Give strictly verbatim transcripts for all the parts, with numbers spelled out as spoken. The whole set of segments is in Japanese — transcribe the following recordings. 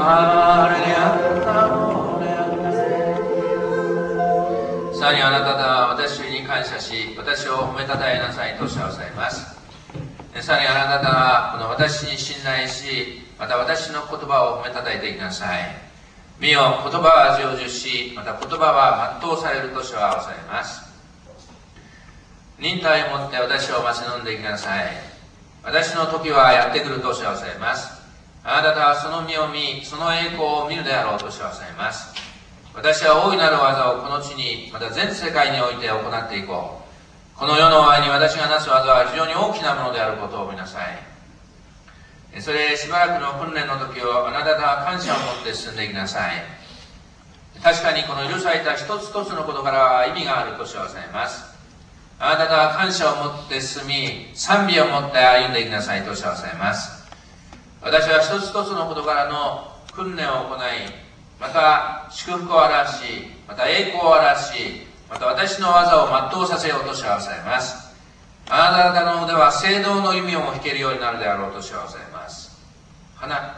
さらにあなた方は私に感謝し、私を褒めたたえなさいとおっしゃいます。さらにあなた方はこの私に信頼し、また私の言葉を褒めたたえていきなさい。見よ、言葉は成就し、また言葉は全うされると主はおっしゃいます。忍耐をもって私を待ち望んでいきなさい。私の時はやってくると主はおっしゃいます。あなた方はその身を見、その栄光を見るであろうと主はおっしゃいます。私は大いなる技をこの地に、また全世界において行っていこう。この世の前に私がなす技は非常に大きなものであることを見なさい。それしばらくの訓練の時をあなた方は感謝を持って進んでいきなさい。確かにこの許された一つ一つのことからは意味があると主はおっしゃいます。あなた方は感謝を持って進み、賛美を持って歩んでいきなさいと主はおっしゃいます。私は一つ一つのことからの訓練を行い、また祝福を表し、また栄光を表し、また私の技を全うさせようと主はおっしゃいます。あなた方の腕は聖堂の弓をも弾けるようになるであろうと主はおっしゃいます。花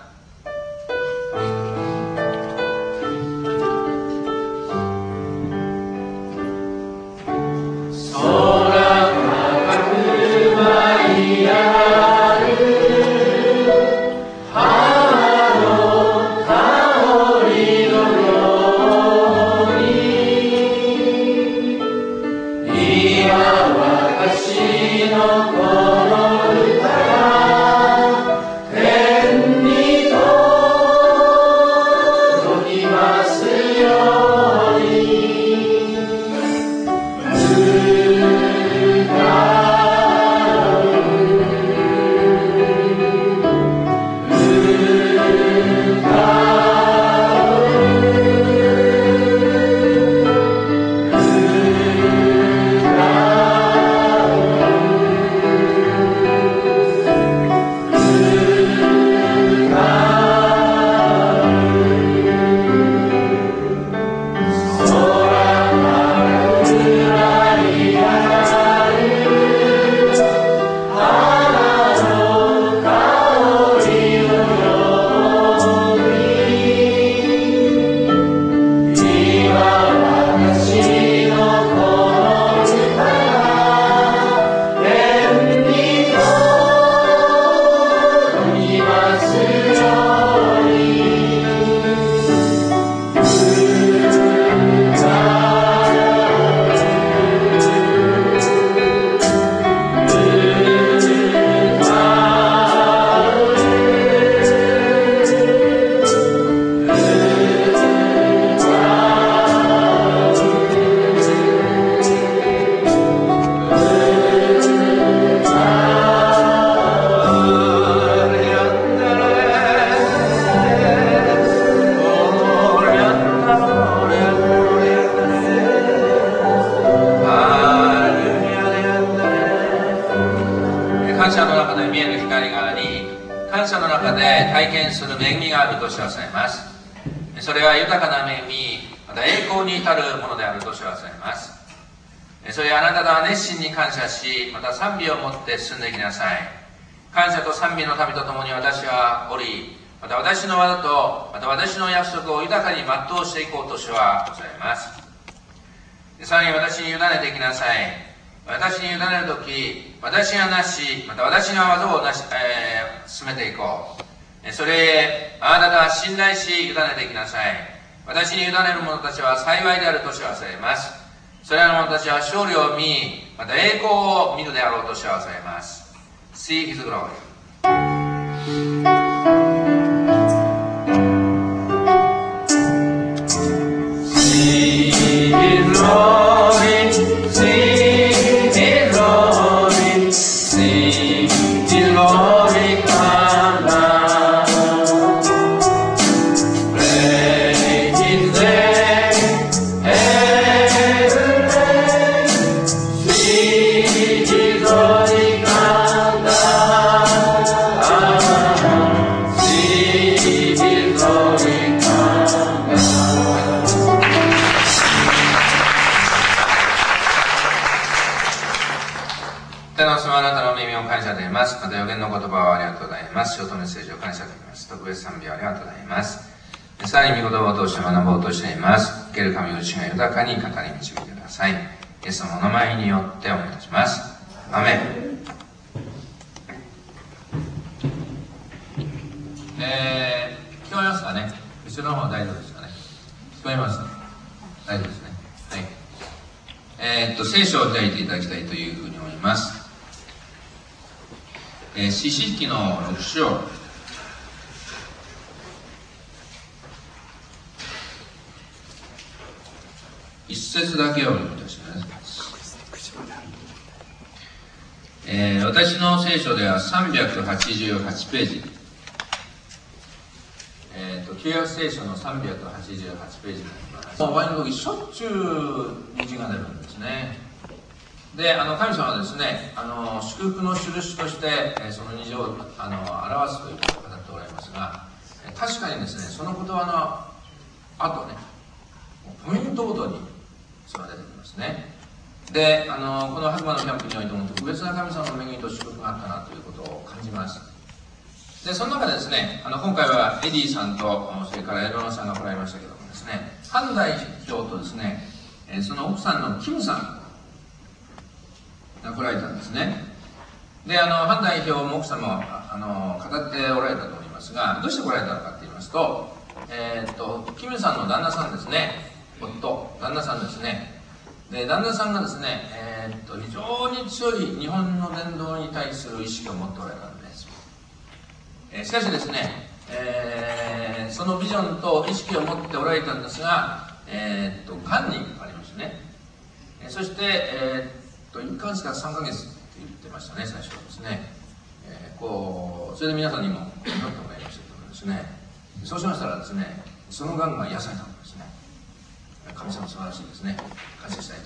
賛美を持って進んでいきなさい。感謝と賛美の旅とともに私はおり、また私の技とまた私の約束を豊かに全うしていこうと主はおっしゃいます。さらに私に委ねていきなさい。私に委ねるとき、私がなし、また私が技をなし、えー、進めていこう。それへあなたが信頼し委ねていきなさい。私に委ねる者たちは幸いであると主はおっしゃいます。それらの者たちは勝利を見、また栄光を見るであろうと主はおっしゃいます。See His glory. See His glory, see His glory, see His glory come down. Praise His name, heaven reign, see His glory come down, see His glory come down. 天の様あなたの耳を感謝でいます。また予言の言葉をありがとうございます。ショートメッセージを感謝でいます。特別賛美をありがとうございます。 さらに御言葉を通して学ぼうとしています。受ける神の内が豊かに語り導いてください。イエスのお名前によってお願いします。アメン。えー、聞こえますかね。後ろの方大丈夫ですかね。聞こえます。大丈夫ですね。はい。えー、っと、聖書を開いていただきたいというふうに思います。えー、士師記のろく章。一節だけをお読みいたします。えー、私の聖書ではさんびゃくはちじゅうはちページ。えーと、旧約聖書のさんびゃくはちじゅうはちページになります。終わりの時、しょっちゅう虹が出るんですね。で、あの、神様はですね、あの、祝福の印として、えー、その虹を、あの、表すということを語っておられますが、確かにですね、その言葉の後ね、ポイントごとにそれが出てきますね。で、あの、この白馬のキャンプにおいても特別な神様の恵みと祝福があったなということを感じます。で、その中でですね、あの、今回はエディさんと、それからエロナさんが来られましたけどもですね、ハン代表とですね、その奥さんのキムさんが来られたんですね。で、あの、ハン代表も奥様も、あの、語っておられたと思いますが、どうして来られたのかと言いますと、えー、っと、キムさんの旦那さんですね、夫、旦那さんですね。で、旦那さんがですね、えー、っと、非常に強い日本の伝道に対する意識を持っておられたんです。えー、しかしですね、えー、そのビジョンと意識を持っておられたんですが、えー、っと、がんにかかりましたね。えー、そして、えー、っと、いっかげつからさんかげつって言ってましたね、最初はですね。えー、こう、それで皆さんにも祈ってもらいましたけどもですね、そうしましたらですね、そのがんが癒されたんですね。神様素晴らしいですね。感謝したいという。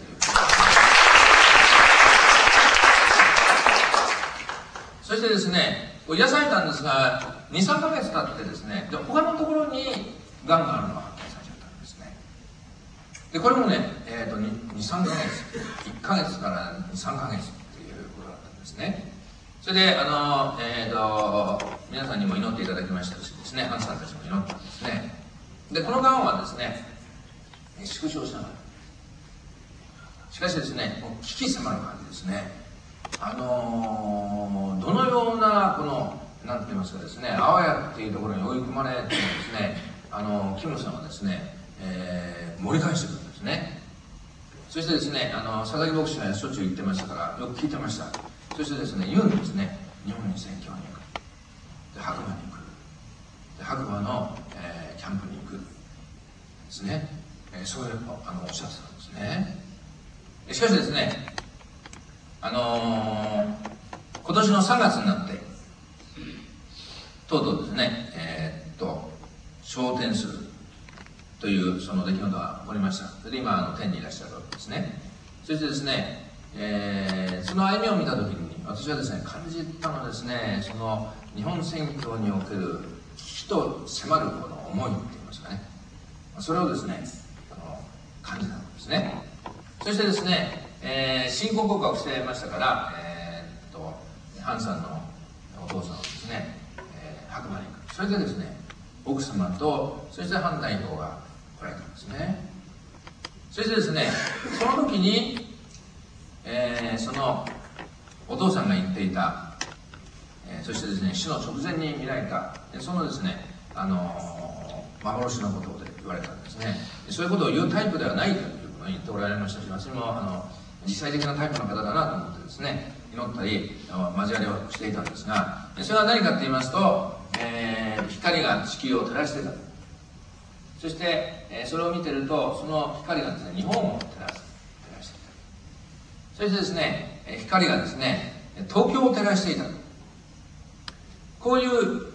そしてですね、癒されたんですが、に、さんかげつ経ってですね、で他のところにがんがあるのが発見されちゃったんですね。で、これもね、えっと、に、さんかげつ、いっかげつからに、さんかげつっていうことだったんですね。それで、あの、えっと、皆さんにも祈っていただきましたしですね、ハンさんたちも祈ったんですね。で、このがんはですね、縮小しながら。しかしですね、もう危機迫る感じですね。あのー、どのような、この、なんて言いますかですね、あわやっていうところに追い込まれてですね、あのー、キムさんはですね、えー、盛り返してくるんですね。そしてですね、あのー、佐々木牧師がしょっちゅう言ってましたから、よく聞いてました。そしてですね、言うんですね、日本に宣教に行く。で、白馬に行く。で、白馬の、えー、キャンプに行く。ですね。えー、そういうあのおっしゃってたんですね。しかしですね、あのー、今年のさんがつになってとうとうですね、えー、っと昇天するというその出来事が起こりました。それで今あの天にいらっしゃるわけですね。そしてですね、えー、その歩みを見た時に私はですね感じたのはですね、その日本宣教における危機と迫るこの思いって言いますかね、それをですね感じたんですね。そしてですね、えー、信仰告白してましたから、えー、っとハンさんのお父さんはですね、えー、白馬に行く。それでですね、奥様とそしてハン代表が来られたんですね。そしてですね、その時に、えー、そのお父さんが言っていた、えー、そしてですね、死の直前に見られたそのですね、あのー、幻のことで言われたんですね。そういうことを言うタイプではないということを言っておられましたし、私もあの実際的なタイプの方だなと思ってですね、祈ったり交わりをしていたんですが、それは何かと言いますと、えー、光が地球を照らしていた。そして、えー、それを見てると、その光がですね、日本を照らす照らしていた。そしてですね、光がですね、東京を照らしていた。こういう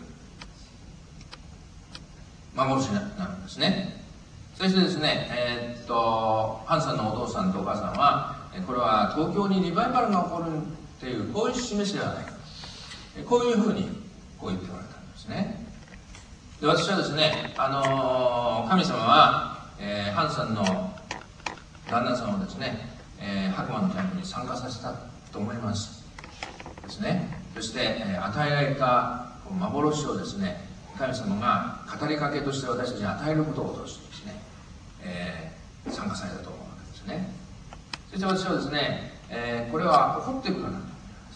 幻になるんですね。そしてですね、えー、っとハンさんのお父さんとお母さんは、これは東京にリバイバルが起こるっていう、こういう示しではないか、こういうふうにこう言っておられたんですね。で、私はですね、あのー、神様は、えー、ハンさんの旦那さんをですね、えー、白馬のキャンプに参加させたと思いますですね。そして、えー、与えられた幻をですね、 神様が語りかけとして私たちに与えることを通してですね、えー、参加されたと思うわけですね。そして私はですね、えー、これは起こってくるなと思います。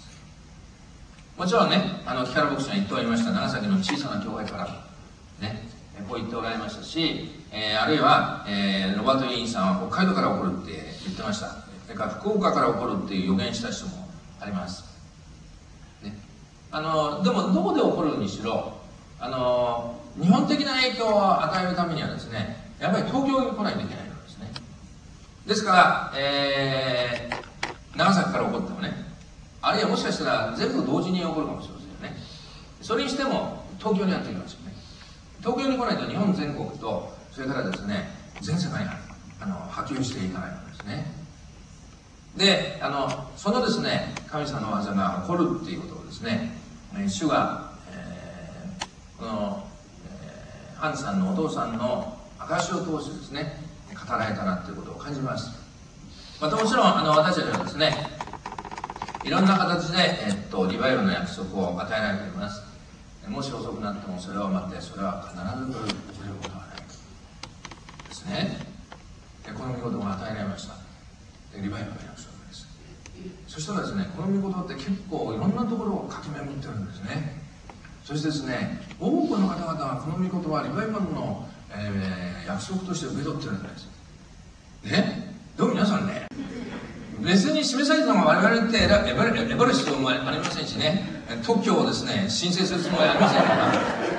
もちろんね、あの木原牧師が言っておりました長崎の小さな教会からね、こう言っておられましたし、えー、あるいは、えー、ロバート・イーンさんは北海道から起こるって言ってました。それから福岡から起こるっていう予言した人もあります、ね、あのでもどこで起こるにしろ、あの日本的な影響を与えるためにはですね、やっぱり東京に来ないといけないわけですね。ですから、えー、長崎から起こってもね、あるいはもしかしたら全部同時に起こるかもしれませんよね。それにしても東京にやってきますよね。東京に来ないと日本全国と、それからですね、全世界にあの波及していかないわけですね。で、あのそのですね、神様の技が起こるっていうことをですね、主が、えー、この、えー、ハンさんのお父さんの証を通してですね、語られたなということを感じます。またもちろんあの私たちはですね、いろんな形で、えっと、リバイバルの約束を与えられています。もし遅くなってもそれを待って、それは必ず遅れることはないですね。でこの御事が与えられました。でリバイバルの約束です。そしたらですね、この御事って結構いろんなところを駆け巡ってるんですね。そしてですね、多くの方々はこの御事はリバイバルの、えー、約束として受け取ってるんです。ね、でも皆さんね、別に示されたのが我々って選ばれる必要もありませんしね、特許をですね申請するつもりはありませんから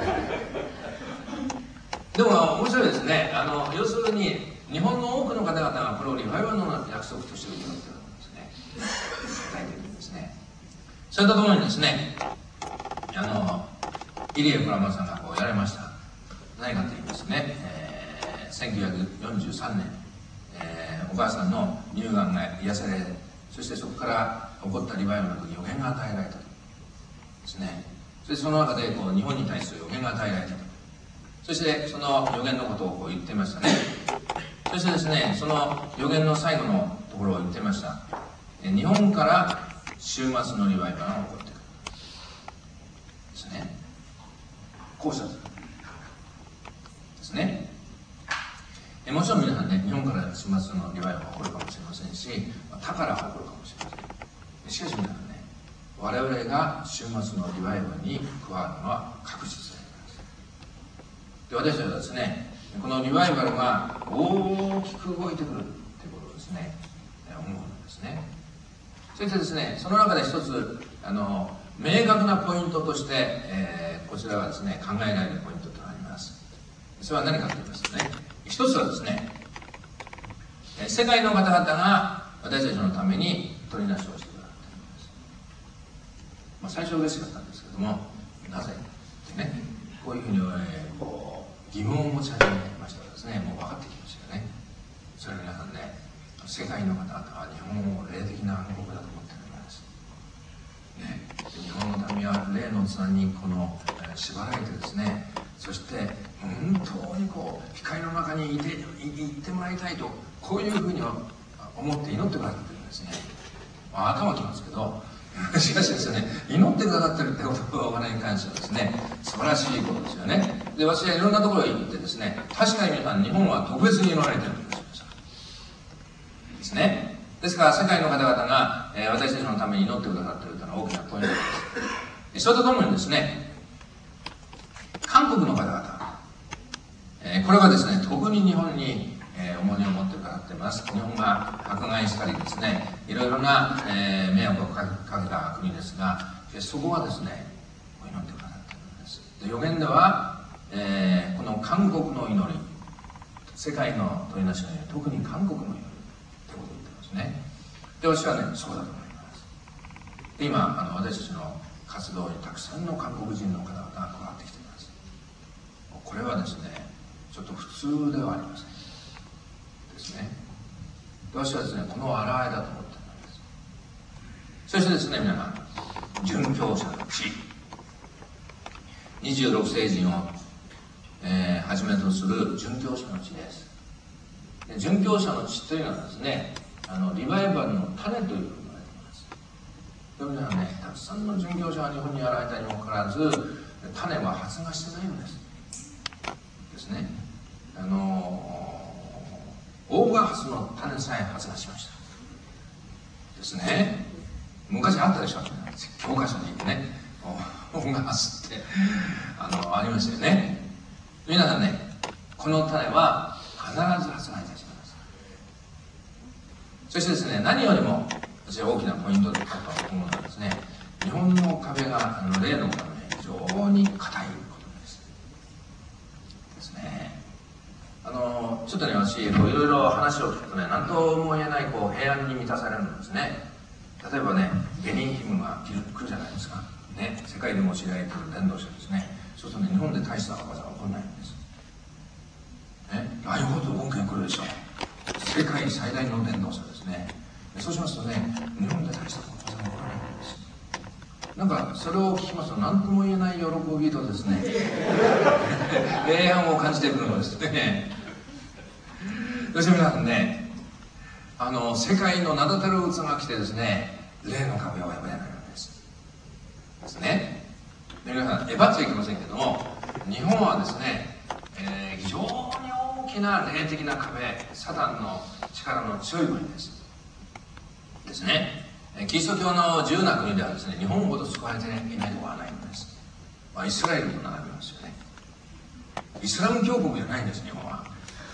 でも面白いですね。あの要するに日本の多くの方々がこれをリバイバルの約束として受け取っているんですね。答えているんですね。それとともにですね、あの入江倉間さんがこうやられました。何かと言いますとね、えー、せんきゅうひゃくよんじゅうさんねん、えー、お母さんの乳がんが癒され、そしてそこから起こったリバイバルの時に予言が与えられたとですね。そしてその中でこう日本に対する予言が与えられたと。そしてその予言のことをこう言っていましたね。そしてですね、その予言の最後のところを言っていました。日本から終末のリバイバルが起こってくるですね。こうしたですね。もちろん皆さんね、日本から終末のリバイバルが起こるかもしれませんし、他から起こるかもしれません。しかし皆さんね、我々が終末のリバイバルに加わるのは確実であります。で、私たちはですね、このリバイバルが大きく動いてくるということをですね、思うんですね。そしてですね、その中で一つあの明確なポイントとして、えー、こちらはですね、考えられるポイントとなります。それは何かと言いますとね、一つはですね、世界の方々が私たちのために取りなしをしてくださっています。まあ、最初嬉しかったんですけども、なぜってね、こういうふうに、えー、こう疑問を持ち始めましたらですね、もう分かってきましたよね。それは皆さんね、世界の方々は日本を霊的な暗黒だと思っているんです。ね、日本の民は霊の綱にこの、えー、縛られてですね、そして本当にこう光の中にいて、い、いってもらいたいと、こういうふうに思って祈ってくださってるんですね。まあ、頭きますけど、しかしですね、祈ってくださってるってことを我々に関してはですね、素晴らしいことですよね。で、私はいろんなところへ行ってですね、確かに皆さん日本は特別に祈られてるんですですね。ですから世界の方々が、えー、私たちのために祈ってくださっているというのは大きなポイントです。それとともにですね、韓国の方々、えー、これはですね、特に日本に、えー、重荷を持ってくださっています。日本が迫害したりですね、いろいろな、えー、迷惑をかけた国ですが、そこはですね、祈ってくださっているんです。で、予言では、えー、この韓国の祈り、世界の取りなしの祈り、特に韓国の祈りということを言ってますね。で、私はね、そうだと思います。で、今、あの私たちの活動にたくさんの韓国人の方々が加わってきています。これはですね、ちょっと普通ではありませんですね。で、私はですね、この洗いだと思っています。そしてですね、皆さん、殉教者の地、にじゅうろくせい人を、えー、はじめとする殉教者の地です。で、殉教者の地というのはですね、あのリバイバルの種というふうに言われています。でも皆さんね、たくさんの殉教者が日本にやられたにもかかわらず、 種は発芽してないのですですね。あの大賀ハスの種さえ発芽しましたですね。昔あったでしょ、教科書にね、大賀ハスってあのありましたよね。皆さんね、この種は必ず発芽いたします。そしてですね、何よりも私は大きなポイントだと思うのはですね、日本の壁があの霊の壁非常に硬いことですですね。あのちょっとね、私いろいろ話を聞くとね、何とも言えないこう平安に満たされるんですね。例えばね、ゲニーヒムが来るじゃないですか、ね、世界でも知られている伝道者ですね。そうするとね、日本で大した技は起こらないんです、ね、ああいうこと本件来るでしょう。世界最大の伝道者ですね。そうしますとね、日本で大したことが起こらないんです。なんかそれを聞きますと何とも言えない喜びとですね平安を感じてくるのですね。そして皆さんね、あの世界の名だたる器が来てですね、霊の壁を破れないのですですね。で皆さん、えばっちゃいけませんけども、日本はですね、えー、非常に大きな霊的な壁、サタンの力の強い国ですですね。キリスト教の自由な国ではですね、日本ほど救われていないところはないのです。まあ、イスラエルと並びますよね。イスラム教国じゃないんです、日本は。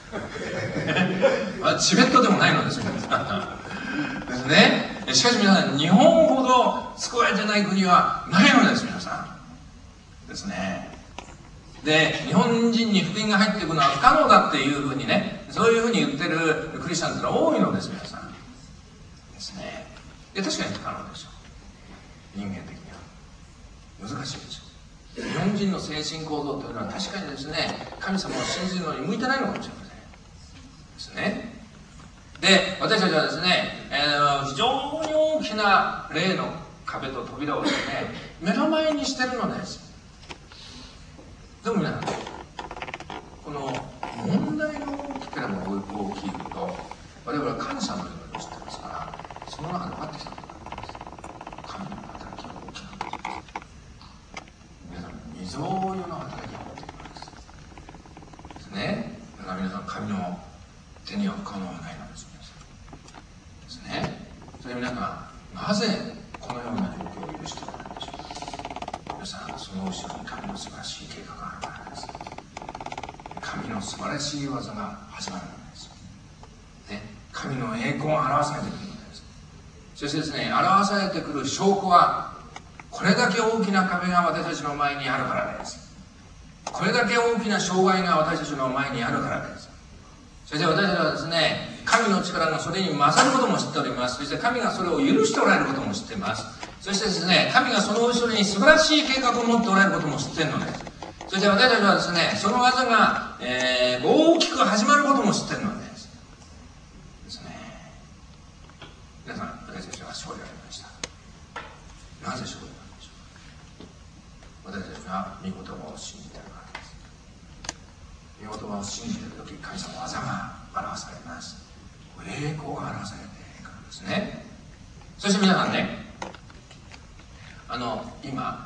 まあ、チベットでもないのですよですね。しかし皆さん、日本ほど救われてない国はないのです、皆さんですね。で、日本人に福音が入っていくのは不可能だっていうふうにね、そういうふうに言ってるクリスチャンというのは多いのです、皆さんですね。で、確かに不可能でしょう、人間的には難しいでしょう。日本人の精神構造というのは確かにですね、神様を信じるのに向いてないのかもしれませんですね。で、私たちはですね、えー、非常に大きな霊の壁と扉をですね、目の前にしてるのです。でも皆さん、この問題が大きければ大きいほど我々は感謝の祈りをしていますから、その中で分かってきたことがあります。神の働きが大きなことです。皆さん、未曾有の働きが大きいことですですね。だから皆さん、神の手には不可能はないのです。ですね。それで皆さん、なぜこのような状況を許しておられるでしょうか。皆さん、その後ろに神の素晴らしい計画があるからです。神の素晴らしい技が始まるのです、ね、神の栄光が表されてくるのです。そしてですね、表されてくる証拠は、これだけ大きな壁が私たちの前にあるからです。これだけ大きな障害が私たちの前にあるからです。そして私たちはですね、神の力がそれに勝ることも知っております。そして神がそれを許しておられることも知っています。そしてですね、神がその後ろに素晴らしい計画を持っておられることも知っているのです。そして私たちはですね、その技が、えー、大きく始まることも知っているのですですね。皆さん、私たちは勝利を得ました。なぜ勝利なんでしょうか。私たちは御言葉を信じているからです。御言葉を信じているとき、神様の技が表されます。栄光が表されているからですね。そして皆さんね、あの今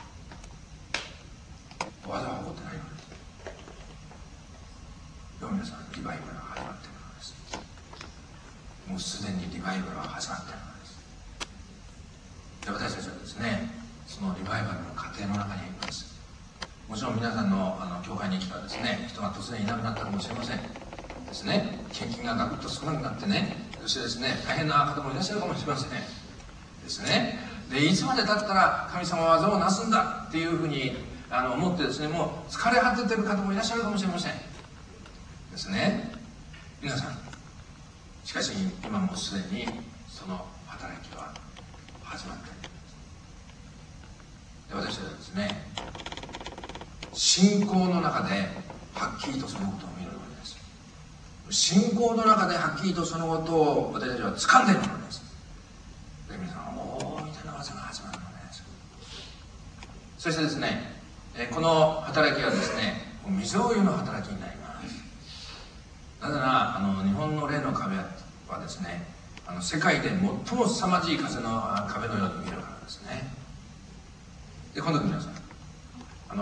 技は起こってないのです。でも皆さん、リバイバルが始まっているのです。もうすでにリバイバルは始まっているのです。で、私たちはですね、そのリバイバルの過程の中にいます。もちろん皆さんのあの教会に来たらですね、人が突然いなくなったかもしれませんですね。献金がガクッと少なくなってね、そしてですね、大変な方もいらっしゃるかもしれませんですね。で、いつまでたったら神様は技をなすんだっていうふうにあの思ってですね、もう疲れ果ててる方もいらっしゃるかもしれませんですね。皆さん、しかし今もうすでにその働きは始まっている。で、私たちはですね、信仰の中ではっきりとそのことを見るのです。信仰の中ではっきりとそのことを私たちは掴んでいるのです。で、皆さん、大いな技が始まるのです。そしてですね、この働きはですね、未曾有の働きになります。なぜなら、あの日本の霊の壁はですね、あの世界で最も凄まじい風の壁のように見えるからですね。で、今度皆さん、あ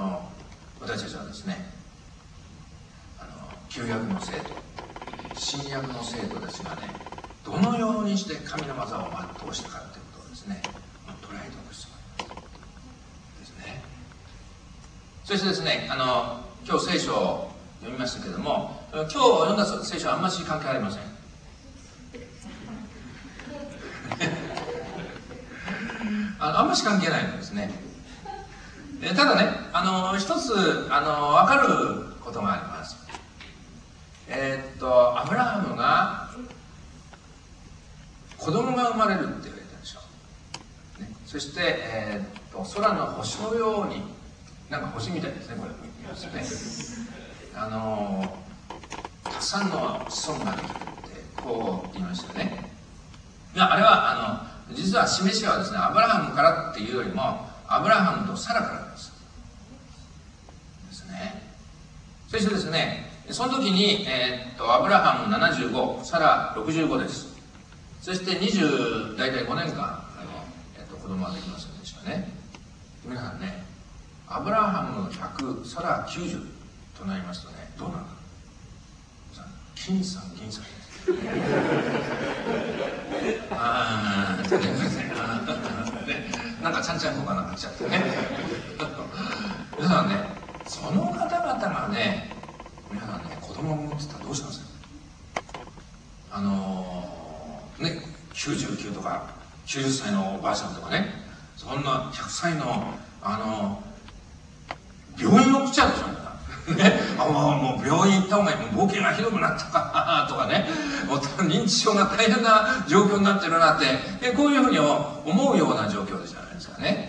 旧約の生徒、新約の生徒たちがね、どのようにして神の技を全うしたかということをですね、捉えておく必要がありますですね。そしてですね、あの今日聖書を読みましたけれども、今日読んだ聖書はあんまり関係ありません。あのあんまり関係ないんですね。えただね、あの一つあの分かることがあります。えー、っとアブラハムが子供が生まれるって言われたでしょう、ね、そして、えー、っと空の星のように、なんか星みたいですね、これ見ますね。あのたくさんの子孫ができるってこう言いましたね。いや、あれはあの実は示しはですね、アブラハムからっていうよりもアブラハムとサラからですですね。そしてですね、その時に、えー、っとアブラハムななじゅうご、サラろくじゅうごです。そしてにじゅう大体ごねんかんあの、えー、っと子供はできませんでしたね。皆さんね、アブラハムひゃく、サラきゅうじゅうとなりますとね、どうなるか。金さん銀さんです。ああ、なんかちゃんちゃんこがなっちゃってね。皆さんね、その方々がね、皆さんね、子供を産むって言ったらどうしますか。あのー、ね、きゅうじゅうきゅうとかきゅうじゅっさいのおばあちゃんとかね、そんなひゃくさいのあのー、病院送っちゃうでしょ。ね、あもう病院行った方がいい、もう病気がひどくなったかとかね、認知症が大変な状況になってるなって、こういうふうに思うような状況じゃないですかね。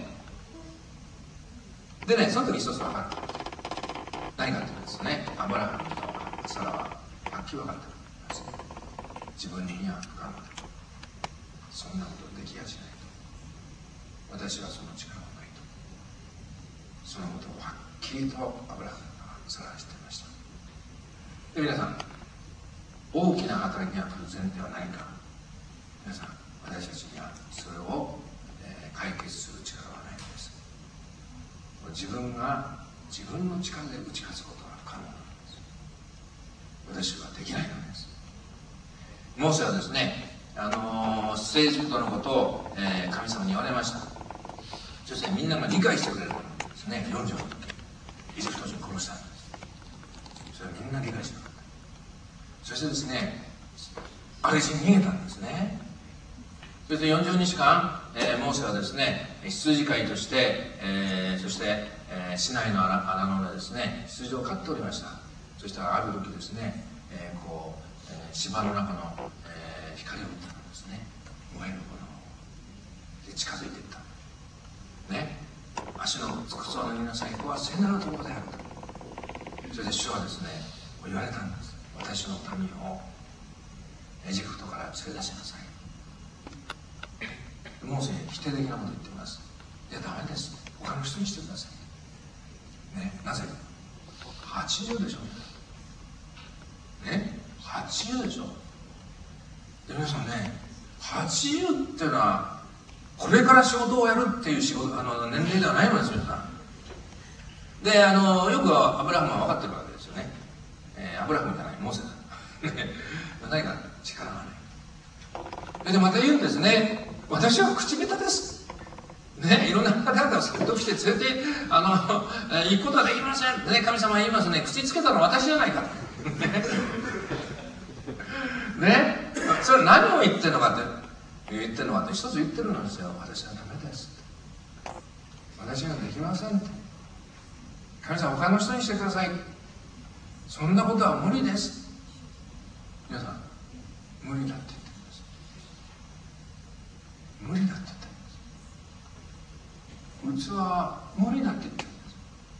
でね、その時一つ分かる。何かっていうんですね、アブラハムとサラははっきり分かってるんです。自分には不可能だ。そんなことできやしないと。私はその力はないと。そのことをはっきりとアブラハムサラは知っていました。で、皆さん、大きな働きが来る前提は何か。皆さん、私たちにはそれを、えー、解決する力はないのです。自分が自分の力で打ち勝つことは不可能なのです。私はできないのです。モーセはですね、あのー、出エジプトのことを、えー、神様に言われました。そしてみんなが理解してくれるんですね。よんじゅうの時、エジプト人殺したんです。それはみんな理解しなかった。そしてですね、ある地に逃げたんですね。そしてよんじゅうにちかん、えー、モーセはですね、羊飼いとして、えー、そして、えー、市内の穴の裏ですね、羊を飼っておりました。そしてある時ですね、えー、こう、えー、芝の中の、えー、光を見たんですね。燃える炎で近づいていったね。足の靴を脱ぎなさい、ここは聖なるところであると。それで主はですね、言われたんです。私の民をエジプトから連れ出しなさい。モーセ否定的なこと言ってます。いや、ダメです。他の人にしてください。ね、なぜはちじゅうでしょ。ね、はちじゅうでしょ。で、皆さんね、はちじゅうっていうのは、これから仕事をやるっていう仕事、あの年齢ではないのですよ、皆さん。で、あの、よくアブラハムは分かってるわけですよね。えー、アブラハムじゃない、モーセだ。何か力がない。で、また言うんですね。私は口下手です。ね、いろんな方々を説得して連れて、あの、行くことはできません。ね、神様は言いますね。口つけたのは私じゃないか。ね。ね。それは何を言ってるのかって、言ってるのかって、一つ言ってるのですよ。私はダメです。私はできません。神様、他の人にしてください。そんなことは無理です。皆さん、無理だって言ってるんです。無理だって言ってるんです。器は無理だって言ってるんです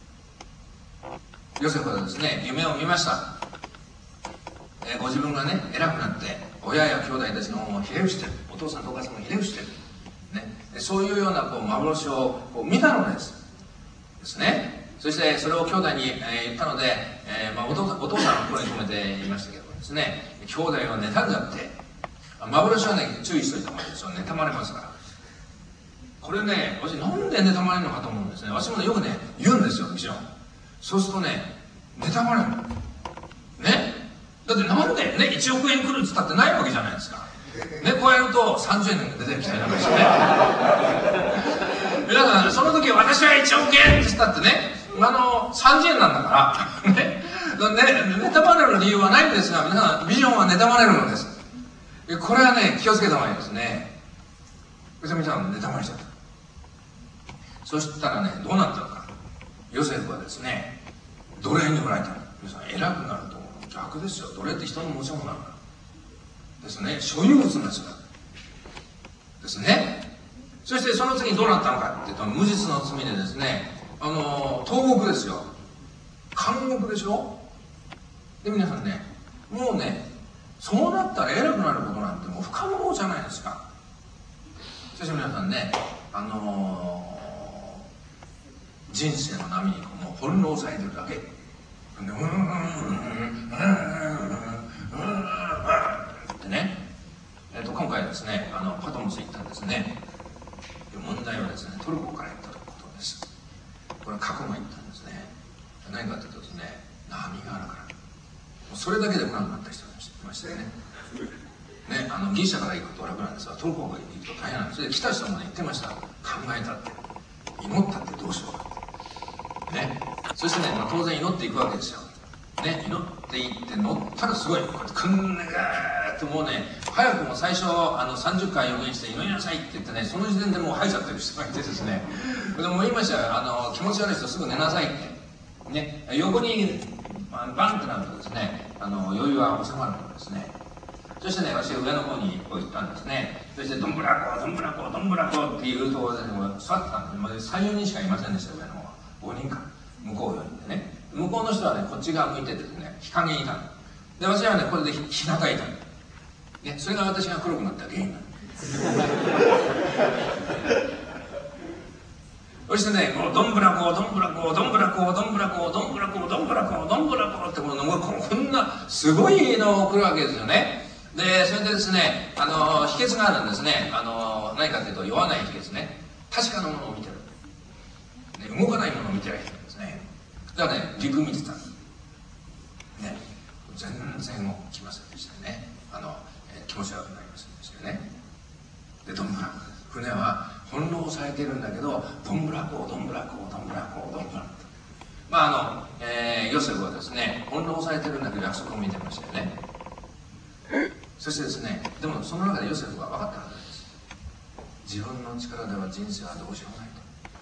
。ヨセフはですね、夢を見ました。えー、ご自分がね、偉くなって、親や兄弟たちの恩をひれ伏してる。お父さんとお母さんもひれ伏してる。ね、そういうようなこう幻をこう見たのです。ですね。そしてそれを兄弟に、えー、言ったので、えーまあ、お父さん、お父さんは心に込めて言いましたけどですね、兄弟は妬んじゃって、幻はね、注意しといた方がいいですよ。妬まれますから。これね、私なんで妬まれるのかと思うんですね。私もね、よくね、言うんですよ、もちろん。そうするとね、妬まれるの。ね。 だってなんでね、いちおくえん来るっつったってないわけじゃないですか。ね、こうやるとさんじゅうえんが出てきたりなんかしてね。皆さん、その時私はいちおくえんって言ったってね、あの、さんじゅうえんなんだから、ね、ね、妬まれる理由はないんですが、皆さん、ビジョンは妬まれるのです。これはね、気をつけた方がいいですね。皆さん、妬まれちゃった。そしたらね、どうなったのか。ヨセフはですね、奴隷に売られたの。皆さん、偉くなると逆ですよ。奴隷って人の持ち物なんだですね。所有物のやつだですね。そしてその次にどうなったのかっていうと、無実の罪でですね、あの投獄ですよ。監獄でしょ。で皆さんね、もうね、そうなったら偉くなることなんてもう不可能じゃないですか。そして皆さんね、あのー人生の波にもう翻弄されてるだけ。でうんうんうんうんうんってね、えっと今回ですね、あのパトモス行ったんですね。問題はですね、トルコから行ったことです。これは過去が行ったんですね。何かというとですね、波があるから。もうそれだけで来なくなった人がいましたよね。ね、あのギリシャから行くと楽なんですが、トルコから行くと大変なんです。それで来た人もね言ってました。考えたって、祈ったってどうしようか。ね、そしてね、まあ、当然祈っていくわけですよ。ね、祈っていって乗ったらすごい、こうやってくんねがーってもうね、早くも最初あのさんじゅっかい予言して祈りなさいって言ってね、その時点でもう吐いちゃってる人がいてですね、でも言いましたよ、あの気持ち悪い人すぐ寝なさいって。ね、横にバンってなるとですね、あの余裕は収まるんですね。そしてね、私は上の方にこう行ったんですね。そしてどんぶらこどんぶらこどんぶらこっていうところで、ね、座ってたんで、さん、よにんしかいませんでした、上の方は。ごにんか、向こうよにんでね、向こうの人はね、こっち側向いててですね、日陰にいたので、私はね、これで日向いたの、ね、それが私が黒くなった原因なのそしてね、このどんぶらこどんぶらこどんぶらこどんぶらこどんぶらこどんぶらこどんぶらこってこのこんなすごいのを来るわけですよね。で、それでですね、あの秘訣があるんですね。あの何かというと、酔わない秘訣ね。確かなものを見てる、ね、動かないものを見てない人なんですね。だからね、陸見てた、ね、全然起きませんでしたね。あの、えー、気持ち悪くなりませんでしたよね。で、どんぶらこ、船は翻弄されているんだけど、どんぶらこどんぶらこどんぶらこどんぶらこ、まああの、えー、ヨセフはですね、翻弄されてるんだけど約束を見てましたよね。そしてですね、でもその中でヨセフは分かったはずです。自分の力では人生はどうしようもないと。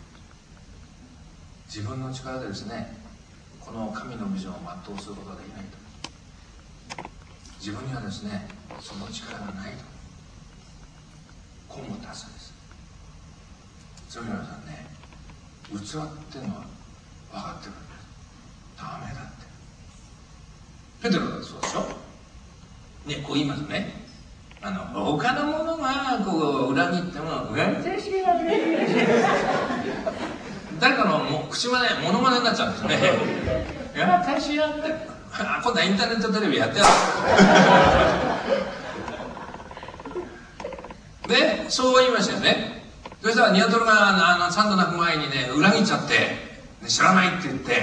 自分の力でですね、この神のビジョンを全うすることができないと。自分にはですね、その力がないと、こう思ったはずです。そういう皆さんね、器っていうのは分かってるんです。ダメだって。ペテロだってそうでしょ。ね、こう言いますね。あの他のものがこう裏切っても私はね誰かのも口までモノマネになっちゃうんですね。いや私はって今度はインターネットテレビやってやるで、そう言いましたよね。そしたらニワトリがあのさんど鳴く前にね、裏切っちゃって、知らないって言って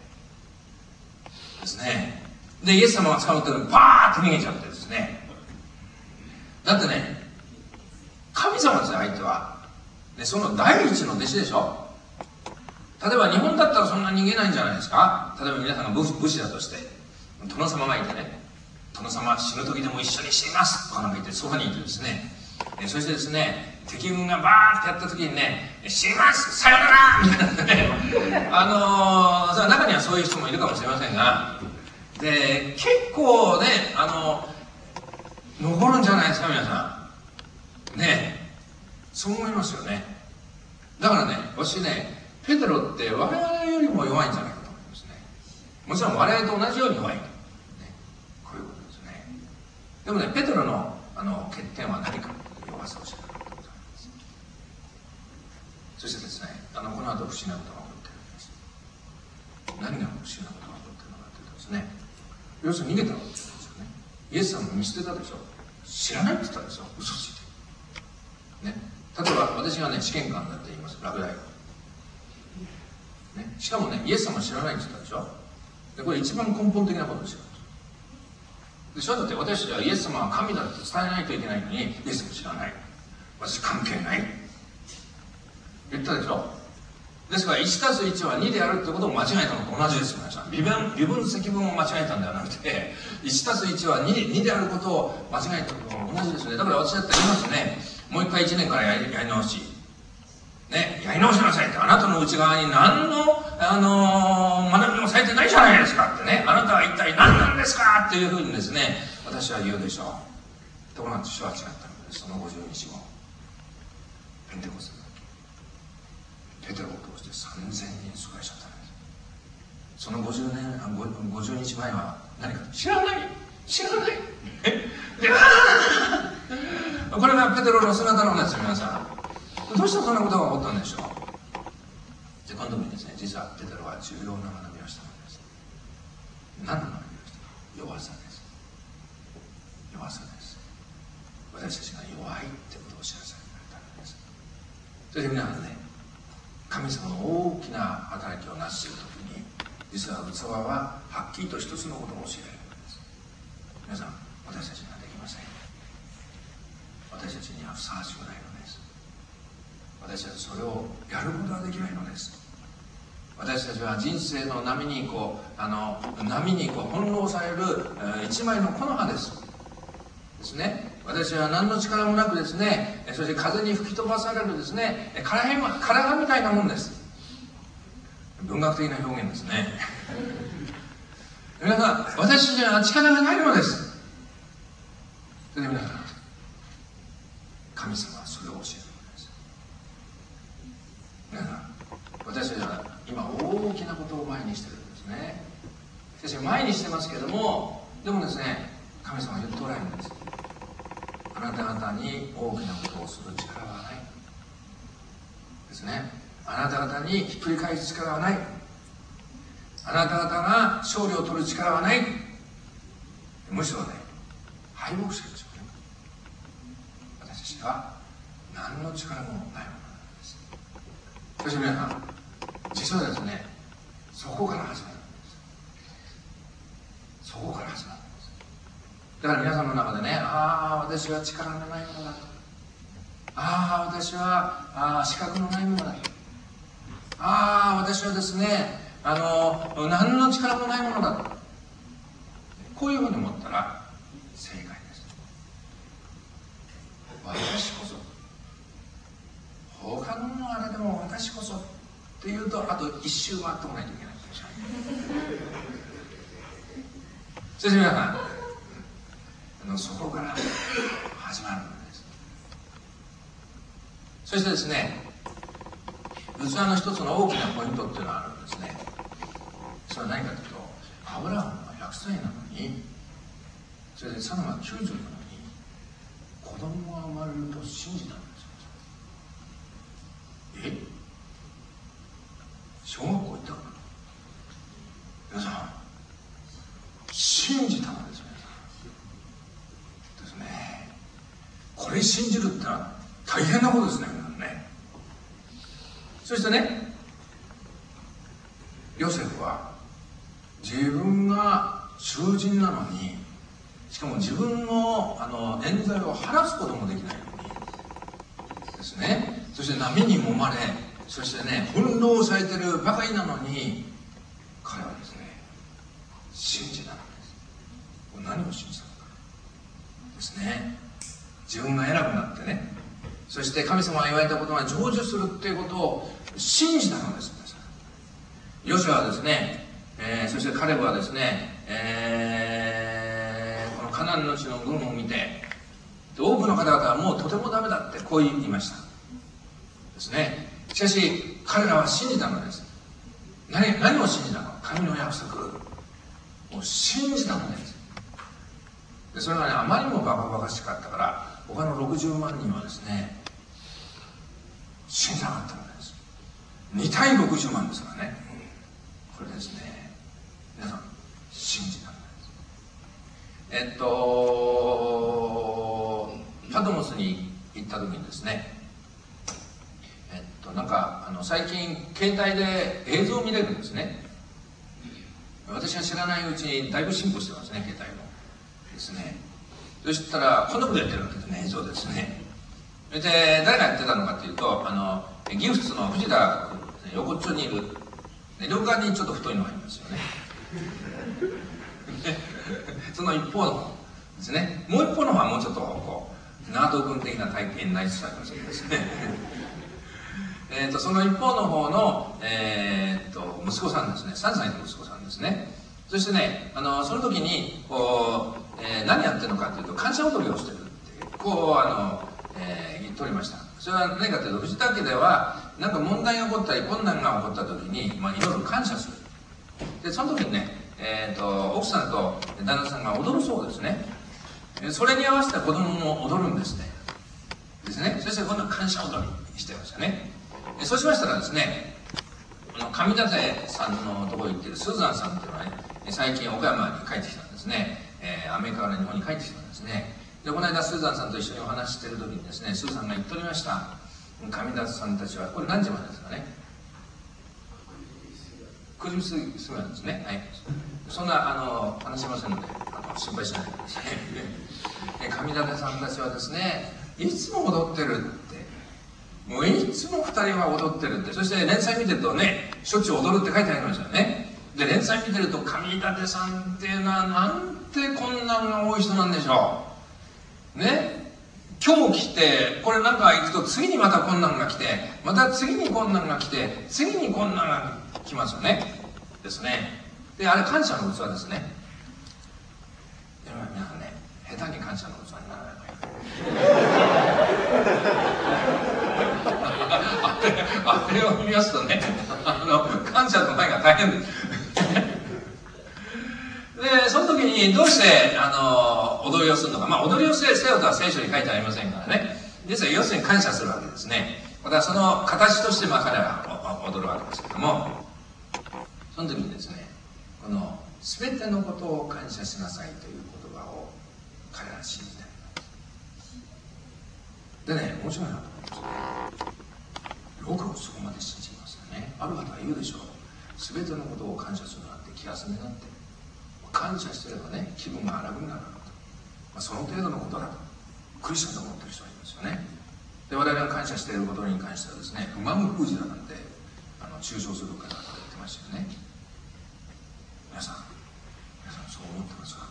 ですね、でイエス様が捕まってるのにパーッと逃げちゃってですね。だってね、神様ですよ、相手は。で、その第一の弟子でしょ。例えば日本だったらそんな逃げないんじゃないですか。例えば皆さんが 武, 武士だとして、殿様がいてね、殿様死ぬ時でも一緒に死にますとかなんか言って、そばにいてですね、えそしてですね、敵軍がバーってやった時にね、死にますさよならみたいなね、あのー、それは中にはそういう人もいるかもしれませんが、で、結構ね、あのー、残るんじゃないですか、皆さん。ねえ、そう思いますよね。だからね、私ね、ペテロって我々よりも弱いんじゃないかと思いますね。もちろん我々と同じように弱い、ね、こういうことですね。でもね、ペテロのあの欠点は何かという弱さを知らなかったことがあります。そしてですね、あのこの後不思議なことが起こっているんです。何が不思議なことが起こっているのかというとですね、要するに逃げたわけですよね。イエス様を見捨てたでしょ。知らないって言ったんですよ、嘘ついて、ね、例えば私がね、試験官だって言います、落第、ね、しかもね、イエス様知らないって言ったでしょ。でこれ一番根本的なことですよ。 でしょ。だって私たちはイエス様は神だって伝えないといけないのに、イエス様知らない、私関係ない言ったでしょ。ですから いちたすいち はにであるってことを間違えたのと同じですよ。皆さん、微分微分積分を間違えたんではなくて、 いちたすいち は 2, 2であることを間違えたのと同じですね。だから私だって言いますね、もう一回いちねんからやり, やり直しね、やり直しなさいって、あなたの内側に何の、あのー、学びもされてないじゃないですかってね、あなたは一体何なんですかっていうふうにですね、私は言うでしょう。ところが主は違ったのです。そのごじゅうにちご、ペンテコステのペテロを通してさんぜんにん救われちゃったんです。そのごじゅうねん、ごじゅうにちまえは何か知らない、知らないえでこれがペテロの姿なんですよ。皆さん、どうしてそんなことが起こったんでしょう。で今度もですね、実はペテロは重要な学びをしたのです。何の学びをしたか。弱さです。弱さです。私たちが弱いってことを知らされたのです。それで皆さんね、神様の大きな働きをなしているときに、実は器ははっきりと一つのことを教えられるのです。皆さん、私たちにはできません。私たちにはふさわしくないのです。私たちはそれをやることはできないのです。私たちは人生の波にこうあの波にこう翻弄される、えー、一枚の木の葉ですですね。私は何の力もなくですね、そして風に吹き飛ばされるですね、体みたいなもんです。文学的な表現ですね。皆さん、私たちは力がないのです。それで皆さん、神様はそれを教えるのです。皆さん、私たちは今大きなことを前にしているんですね。しかし前にしてますけども、でもですね、神様は言っておられるんです。あなた方に大きなことをする力はないですね。あなた方にひっくり返す力はない。あなた方が勝利を取る力はない。むしろね、敗北者ですよね。私たちは何の力もないものなんです。そして皆さん、実はですね、そこから始まるんです。そこから始まるんです。だから皆さんの中でね、ああ私は力のないものだと、ああ私はあ資格のないものだと、ああ私はですね、あの何の力もないものだと、こういうふうに思ったら正解です。私こそ、他のものあれでも私こそっていうと、あと一周回ってこないといけない。そして皆さん、そこから始まるのです。そしてですね、器の一つの大きなポイントっていうのがあるんですね。それは何かというと、アブラハムはひゃくさいなのに、それでサラはきゅうじゅうなのに、子供が生まれると信じたんですよ。え小学校行ったかな。皆さん、信じたのですよ。これ信じるってのは大変なことですね。ね、そしてね、ヨセフは自分が囚人なのに、しかも自分のあの冤罪を晴らすこともできないのにですね、そして波に揉まれ、そしてね翻弄されてるばかりなのに、彼はですね信じたのです。何を信じたのかですね。自分が偉くなってね、そして神様が言われたことが成就するっていうことを信じたのです。ヨシュアはですね、えー、そしてカレブはですね、えー、このカナンの地の軍を見て、多くの方々はもうとてもダメだってこう言いましたですね。しかし彼らは信じたのです。 何, 何を信じたの？神の約束を信じたのです。でそれがね、あまりにもバカバカしかったから、他のろくじゅうまんにんはですね信じなかったのです。に対ろくじゅうまんですからね。これですね、皆さん信じたのです。えっとパドモスに行った時にですね、えっとなんかあの最近携帯で映像を見れるんですね。私が知らないうちにだいぶ進歩してますね、携帯もですそしたらこんなことやってるわけですね、映像ですね。で誰がやってたのかというと、あのギフスの藤田君ですね、横っちょにいる両側にちょっと太いのがいますよねその一方の方ですね。もう一方の方はもうちょっとこうナート君的な体験ないスタイルですねえとその一方の方の、えー、と息子さんですね、さんさいの息子さんですね。そしてね、あのその時にこう、えー、何やってるのかというと感謝踊りをしてるっていうこうあの、えー、言っておりました。それは何かというと、藤田家では何か問題が起こったり困難が起こった時に、まあ、いろいろ感謝する。でその時にね、えー、と奥さんと旦那さんが踊るそうですね。それに合わせて子供も踊るんですね。ですね。そして今度は感謝踊りしてましたね。そうしましたらですね、上立さんのところに行ってるスーザンさんっていうのはね、最近岡山に帰ってきたんですね。えー、アメリカから日本に帰ってきたんですね。でこの間スーザンさんと一緒にお話ししている時にですね、スーザンが言っておりました。上立さんたちはこれ何時までですかね、くじ過ぎ過ぎなんですね。はい、そんなあの話しませんので、あの心配しないでください上立さんたちはですね、いつも踊ってるって、もういつもふたりは踊ってるって。そして連載見てるとね、しょっちゅう踊るって書いてありましたよね。で連載見てると上立さんっていうのはなんて困難が多い人なんでしょうね。今日来てこれなんか行くと次にまた困難が来て、また次に困難が来て、次に困難が来ますよね。ですね。であれ感謝の器ですね。でも皆さんね、下手に感謝の器にならないあれあれを見ますとね、あの感謝の前が大変ですでその時にどうしてあの踊りをするのか。まあ踊りをせよとは聖書に書いてありませんからね。実は要するに感謝するわけですね。またその形としてまあ彼は踊るわけですけども、その時にですね、この全てのことを感謝しなさいという言葉を彼らは信じている。でね、面白いなと思います。よくそこまで信じますよね。ある方は言うでしょう。全てのことを感謝するなんて気休めだって。感謝してればね、気分が荒くなると、まあ、その程度のことだとクリスチャンと思ってる人がいますよね。で我々が感謝していることに関してはですね、不満封じだなんてあの中傷する方が言ってましたよね。皆さん皆さんそう思ってますか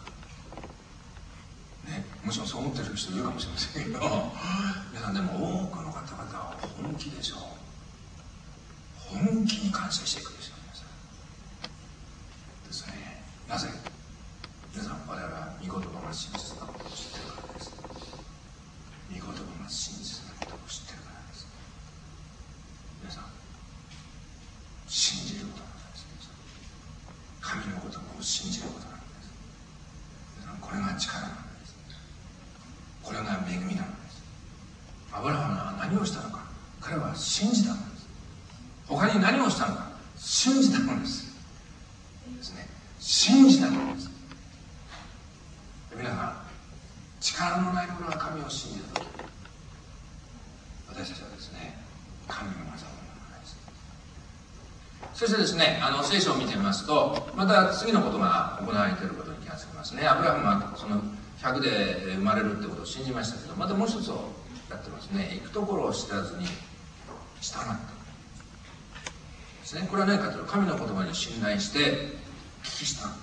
ね。もちろんそう思ってる人いるかもしれませんけど、皆さんでも多くの方々は本気でしょう。本気に感謝していくでしょう。皆さんですね。なぜ皆さん、我々は御言葉が真実なことを知っているからです。御言葉が真実なことを知っているからです。皆さん、信じることなんです。神の言葉を信じることなんです。皆さん、これが力なんです。これが恵みなんです。アブラハムは何をしたのか。彼は信じたのです。他に何をしたのか。信じたのです。ですね。信じたのです。皆さん、力のない者は神を信じるとき、私たちはですね、神の技を学ばないです。そしてですね、あの聖書を見てみますと、また次のことが行われていることに気がつきますね。アブラハムはそのひゃくで生まれるってことを信じましたけど、またもう一つをやってますね。行くところを知らずに従ったですね。これは何かというと、神の言葉に信頼して聞き従った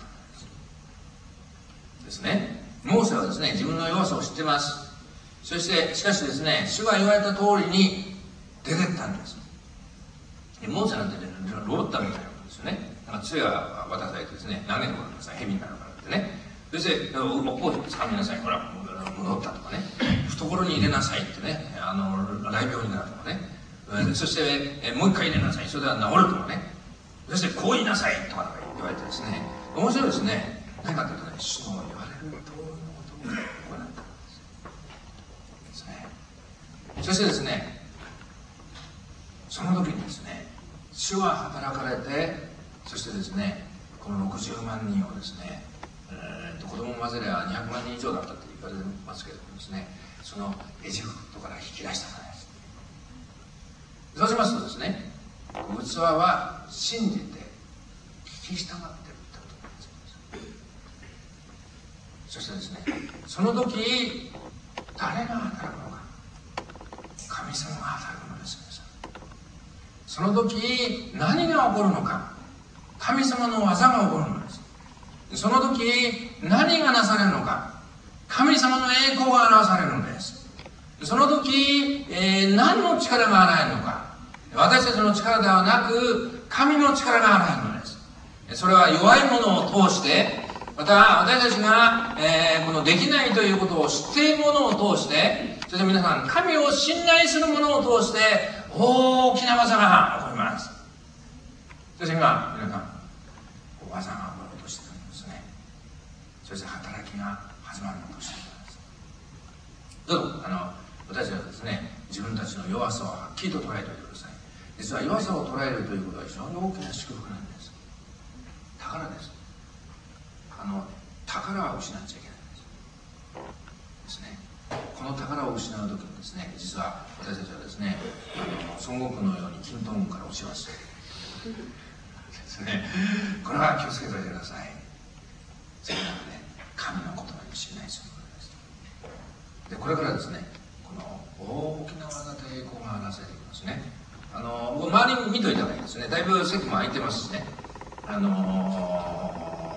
ですね。モーセはですね、自分の弱さを知ってます。そしてしかしですね、主が言われた通りに出てったんです。でモーセなんて、ね、ロボットみたいなことですよね。なんか杖は渡されてですね、投げてごらんなさい、蛇になるからってね。そしておっぽを掴みなさい、ほら戻ったとかね、懐に入れなさいってね、あの雷病になるとかね、そしてえもう一回入れなさい、それでは治るとかね、そしてこう言いなさいとか言われてですね、面白いですね。何かというとね、主の言われる通りのことを行ったんですね。そしてですね、その時にですね、主は働かれて、そしてですね、このろくじゅうまんにんをですね、えー、と子供を混ぜればにひゃくまんにん以上だったと言われてますけれどもですね、そのエジプトから引き出したからです。そうしますとですね、器は信じて聞き従っているってことなんです。 そしてですね、その時誰が働くのか、神様が働くのです。その時何が起こるのか、神様の技が起こるのです。その時何がなされるのか、神様の栄光が表されるのです。その時、えー、何の力が現れるのか、私たちの力ではなく神の力が現れるのです。それは弱い者を通して、また私たちが、えー、このできないということを知っている者を通して、そして皆さん神を信頼する者を通して大きな技が起こります。そして今皆さん技が起ころうとしているんですね。そして働きが始まろうとしているんです。どうぞあの私たちはですね、自分たちの弱さをはっきりと捉えておいてください。実は弱さを捉えるということは非常に大きな祝福なんです。宝です。あの宝は失っちゃいけないんですですね。この宝を失う時にですね、実は私たちはですね、あの孫悟空のように金遁雲から落ちますですね。これは気をつけておいてください。それなので神の言葉に信頼することです。でこれからですね、この大きな技と栄光が表されていきますね。あの周りに見といた方がいいですね。だいぶ席も空いてますしね、あの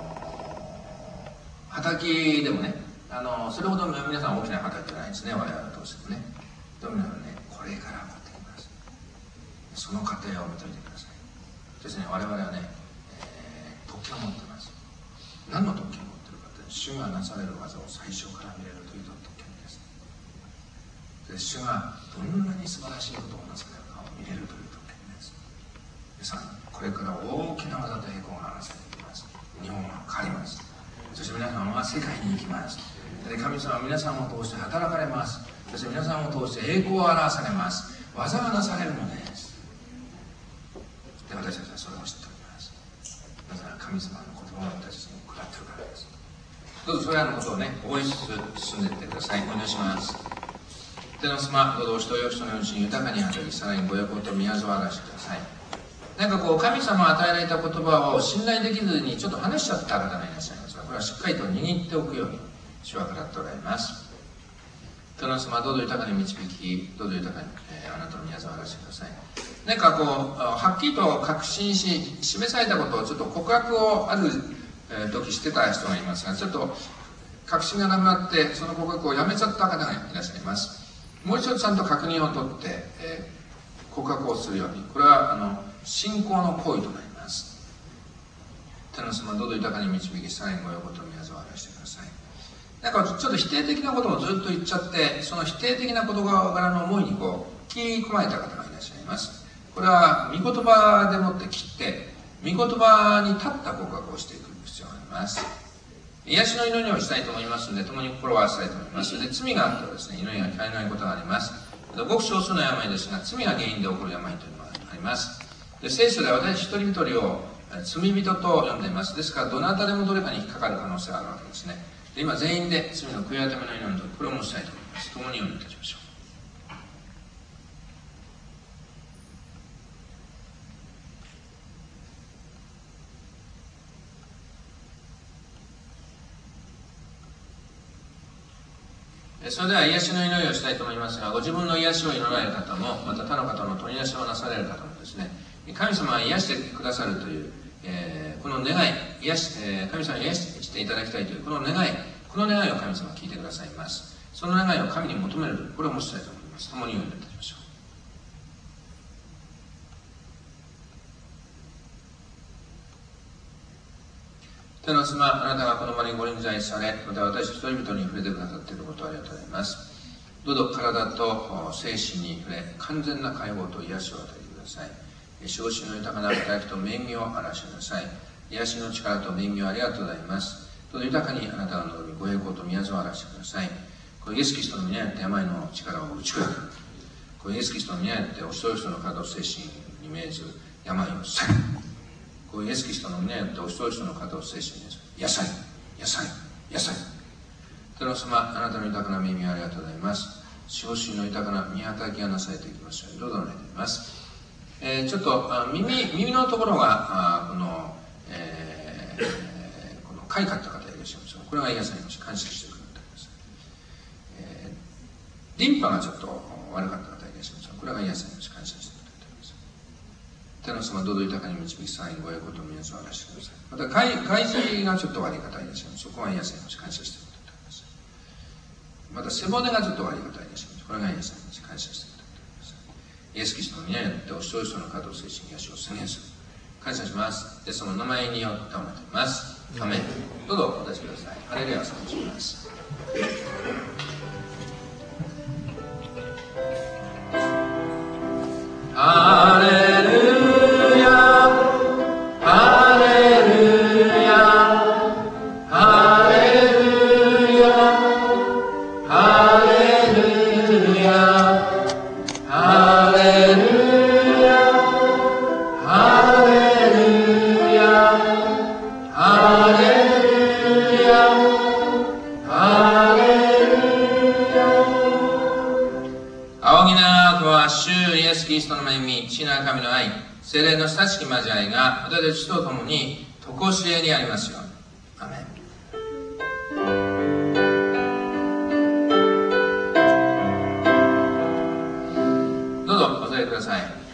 ー、畑でもね、あのー、それほど皆さん大きな畑じゃないですね、我々としてもね。でも皆さんね、これから持ってきます。その過程を見といてください。そしてね、我々はね、えー、特権を持っています。何の特権を持っているかというと、主がなされる技を最初から見れるという特権です。で主がどんなに素晴らしいことをなされるかを見れるという特権です。皆さん、これから大きな技と栄光が表されていきます。日本は変わります。そして皆さんは世界に行きます。で神様は皆さんを通して働かれます。そして皆さんを通して栄光を表されます。技がなされるのです。で私たちはそれを知っております。なぜなら神様の言葉を私たちに下っているからです。どうぞそれらのことをね、覚えつつ進んでいってください。お願いします。天の様、どうぞお人よ人のうちに豊かに与え、さらにご栄光と宮沢を表してください。なんかこう神様が与えられた言葉を信頼できずにちょっと話しちゃった方がいらっしゃいますが、これはしっかりと握っておくように主は語っておられます。天の様、どうぞ豊かに導き、どうぞ豊かに、えー、あなたの宮沢を表してください。なんかこうはっきりと確信し示されたことをちょっと告白をある時してた人がいますが、ちょっと確信がなくなってその告白をやめちゃった方がいらっしゃいます。もう一度ちゃんと確認を取って、えー、告白をするように、これはあの信仰の行為となります。天の様、どうぞ豊かに導き、さらにご栄光と宮沢を表してください。なんかちょっと否定的なことをずっと言っちゃって、その否定的なことからの思いにこう聞き込まれた方がいらっしゃいます。これは御言葉でもって切って御言葉に立った告白をしていく必要があります。癒しの祈りをしたいと思いますので、共に心を合わせたいと思います。で罪があってはですね、祈りが聞かれないことがあります。ごく少数の病ですが、罪が原因で起こる病というのがあります。で聖書では私一人一人を罪人と呼んでいます。ですからどなたでもどれかに引っかかる可能性があるわけですね。で今全員で罪の悔い改めの祈りとこれを申したいと思います。共にお祈りいたしましょう。それでは癒しの祈りをしたいと思いますが、ご自分の癒しを祈られる方も、また他の方の取り出しをなされる方もですね、神様は癒してくださるという、えー、この願い、癒し、えー、神様に癒していただきたいというこの願い、この願いを神様は聞いてくださいます。その願いを神に求めるという、これを申したいと思います。共にお祈りいたしましょう。天の様、あなたがこの場にご臨在され、また私一人々に触れてくださっていることをありがとうございます。どうぞ体と精神に触れ、完全な解放と癒しを与えてください。守護神の豊かな働きと恵みを表してください。癒しの力と恵みをありがとうございます。どうぞ豊かにあなたが望み、ご栄光と宮沢を表してください。これイエス・キリストの皆によって病の力を打ち砕く。これイエス・キリストの皆によってお一人一人の体と精神に命ず病を去る。こうイエス・キリストの皆によってお一人一人の方を精神に野菜、野菜、野菜。天の様、あなたの豊かな耳をありがとうございます。守護神の豊かな見働きがなされていきましょう。どうぞお願いいたします。えー、ちょっとあ 耳, 耳のところがあこの、えー、このかゆかった方いらっしゃいます。 う。これが癒されました。感謝してください。えー、リンパがちょっと悪かった方いらっしゃいます。これが癒されました。感謝してください。天の様、どうぞ豊かに導き、サインご栄光と皆さんを荒らしてください。また開示がちょっと悪い方いらっしゃいます。そこは癒されました。感謝してください。また背骨がちょっと悪い方いらっしゃいます。これが癒されました。感謝してください。イエス・キリストの皆によってお一人一人の方を精神癒しを宣言する。感謝します。イエス様の名前によってお願いします。アメン。どうぞお立ちください。ハレルヤを賛美します。ハレルヤ、ハレルヤ、ハレルヤ、ハレルヤ、ハレルヤ、ハレルヤ、ハレルヤ、ハレルヤ。仰ぎなくは主イエス・キリストの恵み、父なる神の愛、聖霊の親しき交わりが私たちと共に常しえにありますように。アメン。どうぞお座りください。